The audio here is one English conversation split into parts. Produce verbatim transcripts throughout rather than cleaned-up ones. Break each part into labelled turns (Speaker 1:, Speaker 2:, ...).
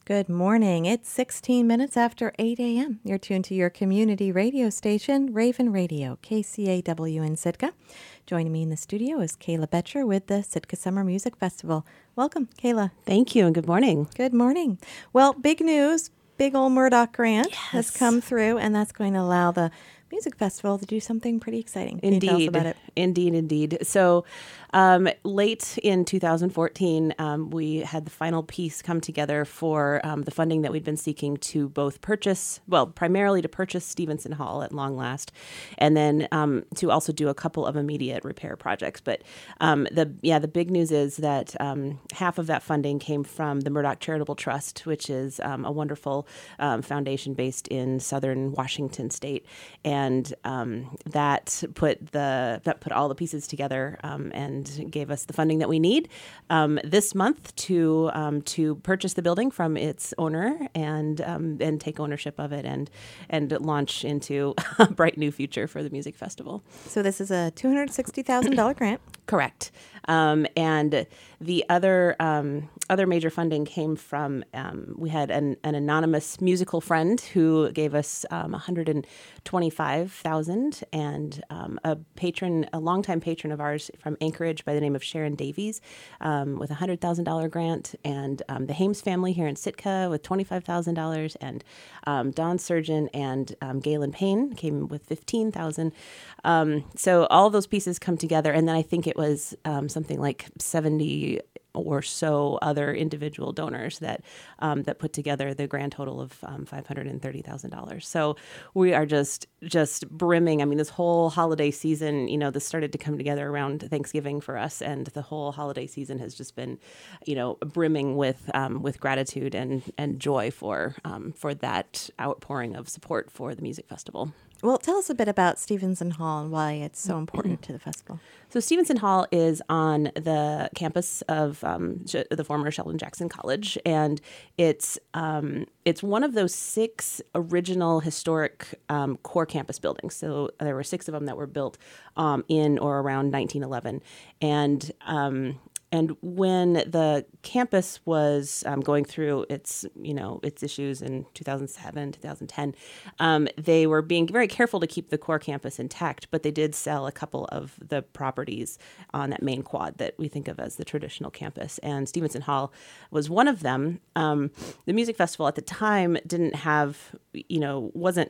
Speaker 1: Good morning. It's sixteen minutes after eight a.m. You're tuned to your community radio station, Raven Radio, K C A W in Sitka. Joining me in the studio is Kayla Betcher with the Sitka Summer Music Festival. Welcome, Kayla.
Speaker 2: Thank you, and good morning.
Speaker 1: Good morning. Well, big news. Big old Murdoch grant
Speaker 2: yes.
Speaker 1: has come through, and that's going to allow the music festival to do something pretty exciting. Can
Speaker 2: Indeed.
Speaker 1: you tell us about it?
Speaker 2: Indeed, indeed. So um, late in two thousand fourteen, um, we had the final piece come together for um, the funding that we'd been seeking to both purchase, well, primarily to purchase Stevenson Hall at long last, and then um, to also do a couple of immediate repair projects. But um, the yeah, the big news is that um, half of that funding came from the Murdoch Charitable Trust, which is um, a wonderful um, foundation based in southern Washington state. And um, that put the that put all the pieces together um, and gave us the funding that we need um, this month to um, to purchase the building from its owner and um, and take ownership of it and and launch into a bright new future for the music festival.
Speaker 1: So this is a two hundred sixty thousand dollars grant.
Speaker 2: Correct. Um, and the other um, other major funding came from, um, we had an, an anonymous musical friend who gave us um, one hundred twenty-five thousand dollars, and um, a patron, a longtime patron of ours from Anchorage by the name of Sharon Davies um, with a one hundred thousand dollars grant, and um, the Hames family here in Sitka with twenty-five thousand dollars, and um, Don Surgeon and um, Galen Payne came with fifteen thousand dollars. Um, so all those pieces come together, and then I think it was um, something like seventy or so other individual donors that um, that put together the grand total of um, five hundred thirty thousand dollars. So we are just just brimming. I mean, this whole holiday season, you know, this started to come together around Thanksgiving for us, and the whole holiday season has just been, you know, brimming with um, with gratitude and and joy for um, for that outpouring of support for the music festival.
Speaker 1: Well, tell us a bit about Stevenson Hall and why it's so important to the festival.
Speaker 2: So Stevenson Hall is on the campus of um, the former Sheldon Jackson College, and it's um, it's one of those six original historic um, core campus buildings. So there were six of them that were built um, in or around nineteen eleven, and um, And when the campus was um, going through its, you know, its issues in two thousand seven, two thousand ten, um, they were being very careful to keep the core campus intact, but they did sell a couple of the properties on that main quad that we think of as the traditional campus. And Stevenson Hall was one of them. Um, the music festival at the time didn't have, you know, wasn't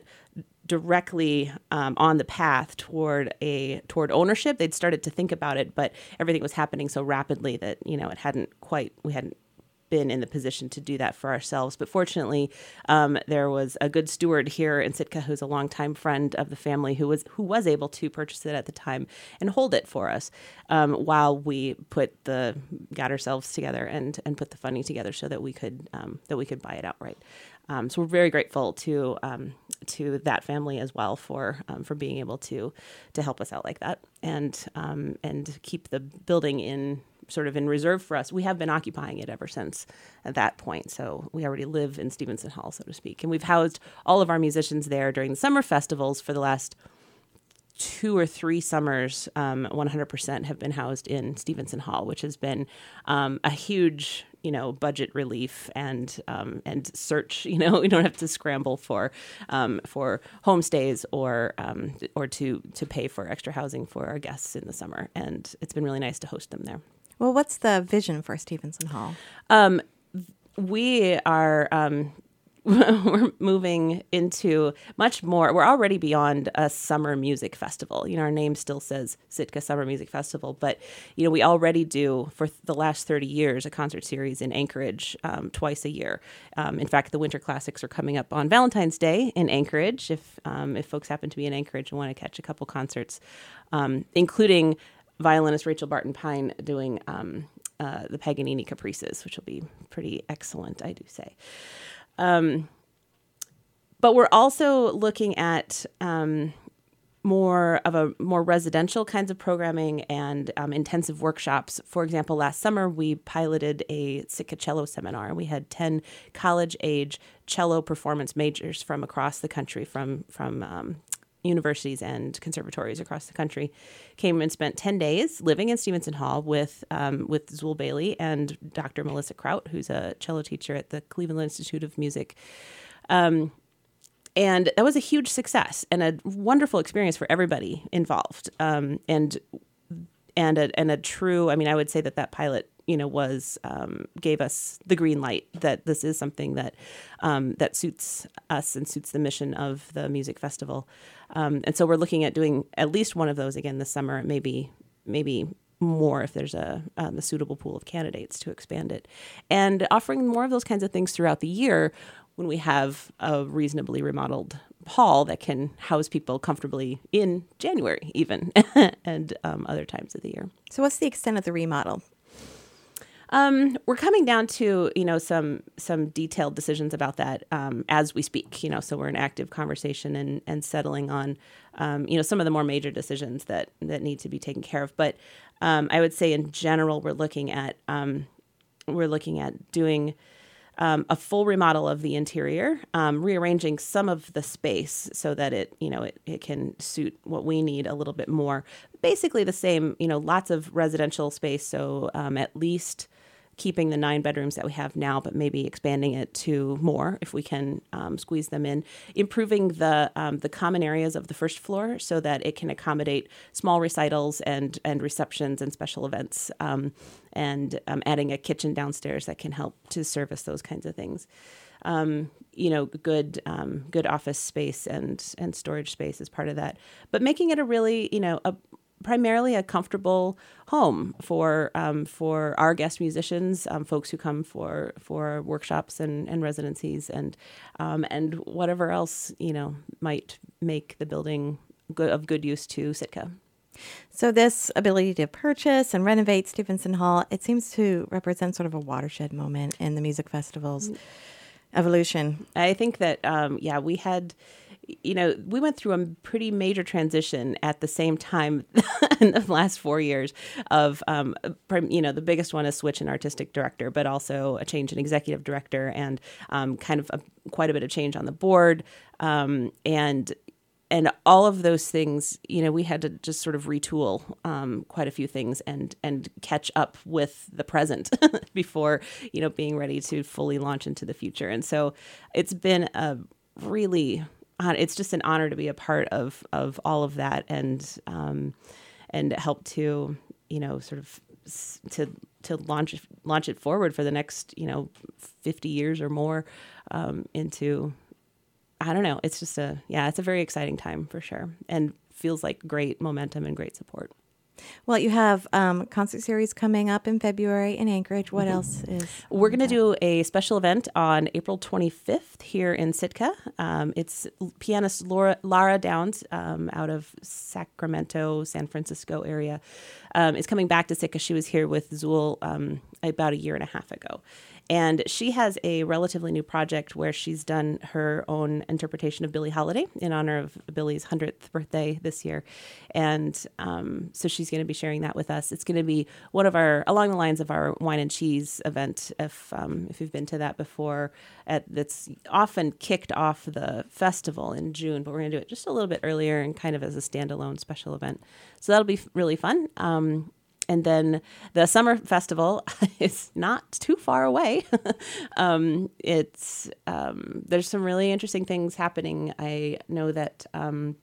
Speaker 2: directly um, on the path toward a toward ownership. They'd started to think about it, but everything was happening so rapidly that, you know, it hadn't quite, we hadn't been in the position to do that for ourselves. But fortunately, um, there was a good steward here in Sitka who's a longtime friend of the family who was who was able to purchase it at the time and hold it for us um, while we put the got ourselves together and and put the funding together so that we could um, that we could buy it outright. Um, so we're very grateful to um, to that family as well for um, for being able to to help us out like that and um, and keep the building in sort of in reserve for us. We have been occupying it ever since at that point. So we already live in Stevenson Hall, so to speak. And we've housed all of our musicians there during the summer festivals for the last two or three summers. um, one hundred percent have been housed in Stevenson Hall, which has been um, a huge, you know, budget relief and um, and search. You know, we don't have to scramble for um, for homestays or um, or to to pay for extra housing for our guests in the summer. And it's been really nice to host them there.
Speaker 1: Well, what's the vision for Stevenson Hall?
Speaker 2: Um, we are um, we're moving into much more. We're already beyond a summer music festival. You know, our name still says Sitka Summer Music Festival, but, you know, we already do for the last thirty years a concert series in Anchorage um, twice a year. Um, in fact, the Winter Classics are coming up on Valentine's Day in Anchorage. If um, if folks happen to be in Anchorage and want to catch a couple concerts, um, including violinist Rachel Barton Pine doing um, uh, the Paganini Caprices, which will be pretty excellent, I do say. Um, but we're also looking at um, more of a more residential kinds of programming and um, intensive workshops. For example, last summer we piloted a Sitka cello seminar. We had ten college-age cello performance majors from across the country, from from um, universities and conservatories across the country came and spent ten days living in Stevenson Hall with um, with Zuul Bailey and Doctor Melissa Kraut, who's a cello teacher at the Cleveland Institute of Music. Um, and that was a huge success and a wonderful experience for everybody involved. Um, and and a, and a true, I mean, I would say that that pilot, you know, was um, gave us the green light that this is something that um, that suits us and suits the mission of the music festival. Um, and so we're looking at doing at least one of those again this summer, maybe maybe more if there's a, um, a suitable pool of candidates to expand it, and offering more of those kinds of things throughout the year when we have a reasonably remodeled hall that can house people comfortably in January even and um, other times of the year.
Speaker 1: So what's the extent of the remodel?
Speaker 2: Um, we're coming down to, you know, some some detailed decisions about that um, as we speak, you know, so we're in active conversation and, and settling on, um, you know, some of the more major decisions that, that need to be taken care of. But um, I would say in general, we're looking at um, we're looking at doing Um, a full remodel of the interior, um, rearranging some of the space so that it, you know, it, it can suit what we need a little bit more. Basically the same, you know, lots of residential space. So um, at least keeping the nine bedrooms that we have now, but maybe expanding it to more if we can um, squeeze them in. Improving the um, the common areas of the first floor so that it can accommodate small recitals and and receptions and special events. Um, and um, adding a kitchen downstairs that can help to service those kinds of things. Um, you know, good um, good office space and and storage space is part of that. But making it a really, you know, a primarily a comfortable home for um, for our guest musicians, um, folks who come for for workshops and, and residencies, and um, and whatever else, you know, might make the building good, of good use to Sitka.
Speaker 1: So this ability to purchase and renovate Stevenson Hall, it seems to represent sort of a watershed moment in the music festival's evolution.
Speaker 2: I think that, um, yeah, we had, you know, we went through a pretty major transition at the same time in the last four years of, um, you know, the biggest one is switch in artistic director, but also a change in executive director and um, kind of a, quite a bit of change on the board. Um, and And all of those things, you know, we had to just sort of retool um, quite a few things and and catch up with the present before, you know, being ready to fully launch into the future. And so it's been a really, it's just an honor to be a part of of all of that and um, and help to, you know, sort of to to launch launch it forward for the next, you know, fifty years or more um, into. I don't know. It's just a, yeah, it's a very exciting time for sure. And feels like great momentum and great support.
Speaker 1: Well, you have um, concert series coming up in February in Anchorage. What mm-hmm. else is?
Speaker 2: We're going to do a special event on April twenty-fifth here in Sitka. Um, it's pianist Laura, Lara Downs um, out of Sacramento, San Francisco area um, is coming back to Sitka. She was here with Zuul um, about a year and a half ago. And she has a relatively new project where she's done her own interpretation of Billie Holiday in honor of Billie's hundredth birthday this year. And um, so she's going to be sharing that with us. It's going to be one of our, along the lines of our wine and cheese event, if um, if you've been to that before. At, that's often kicked off the festival in June, but we're going to do it just a little bit earlier and kind of as a standalone special event. So that'll be really fun. Um, And then the summer festival is not too far away. um, it's um, there's some really interesting things happening. I know that um,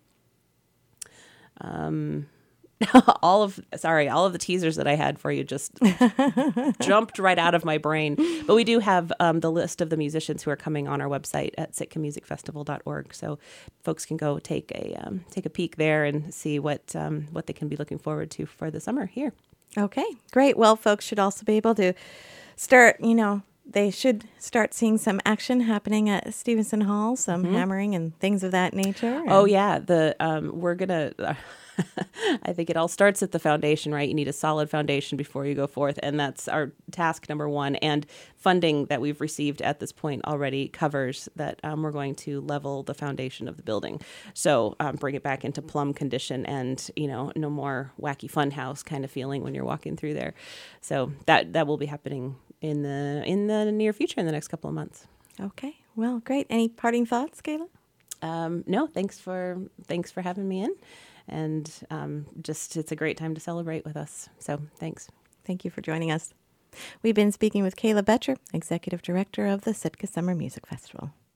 Speaker 2: um, all of sorry, all of the teasers that I had for you just jumped right out of my brain. But we do have um, the list of the musicians who are coming on our website at sitka music festival dot org, so folks can go take a um, take a peek there and see what um, what they can be looking forward to for the summer here.
Speaker 1: Okay, great. Well, folks should also be able to start, you know, they should start seeing some action happening at Stevenson Hall, some mm-hmm. hammering and things of that nature. And
Speaker 2: oh, yeah. The um, we're going to, uh, I think it all starts at the foundation, right? You need a solid foundation before you go forth. And that's our task number one. And funding that we've received at this point already covers that um, we're going to level the foundation of the building. So um, bring it back into plumb condition and, you know, no more wacky funhouse kind of feeling when you're walking through there. So that, that will be happening in the in the near future, in the next couple of months.
Speaker 1: Okay. Well, great. Any parting thoughts, Kayla?
Speaker 2: Um, no, thanks for thanks for having me in, and um, just it's a great time to celebrate with us. So thanks.
Speaker 1: Thank you for joining us. We've been speaking with Kayla Boettcher, Executive Director of the Sitka Summer Music Festival.